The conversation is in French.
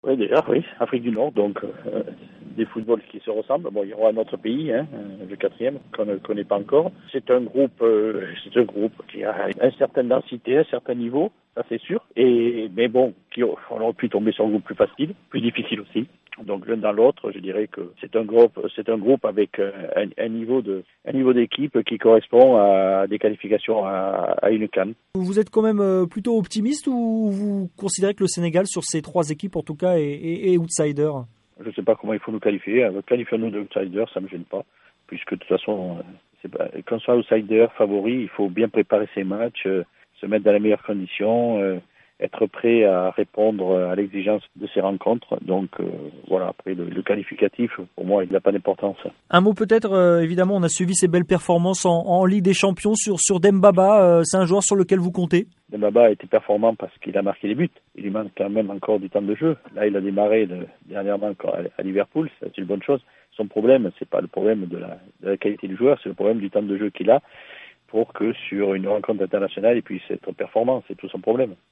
Oui, déjà, oui, Afrique du Nord, donc des footballs qui se ressemblent. Bon, il y aura un autre pays, le quatrième, qu'on ne connaît pas encore. C'est un groupe qui a une certaine densité, un certain niveau, ça c'est sûr. Mais bon, on aurait pu tomber sur un groupe plus facile, plus difficile aussi. Donc l'un dans l'autre, je dirais que c'est un groupe avec un niveau d'équipe qui correspond à des qualifications à une CAN. Vous êtes quand même plutôt optimiste ou vous considérez que le Sénégal, sur ces trois équipes en tout cas, est outsider? Je ne sais pas comment il faut nous qualifier. Qualifions-nous d'outsider, ça ne me gêne pas, puisque de toute façon, quand on soit outsider, favori, il faut bien préparer ses matchs, se mettre dans les meilleures conditions, être prêt à répondre à l'exigence de ces rencontres. Donc voilà, après le qualificatif, pour moi, il n'a pas d'importance. Un mot peut-être, évidemment, on a suivi ses belles performances en Ligue des Champions sur Dembaba. C'est un joueur sur lequel vous comptez? Dembaba a été performant parce qu'il a marqué les buts. Il lui manque quand même encore du temps de jeu. Là, il a démarré dernièrement encore à Liverpool, c'est une bonne chose. Son problème, c'est pas le problème de la qualité du joueur, c'est le problème du temps de jeu qu'il a pour que sur une rencontre internationale, il puisse être performant. C'est tout son problème.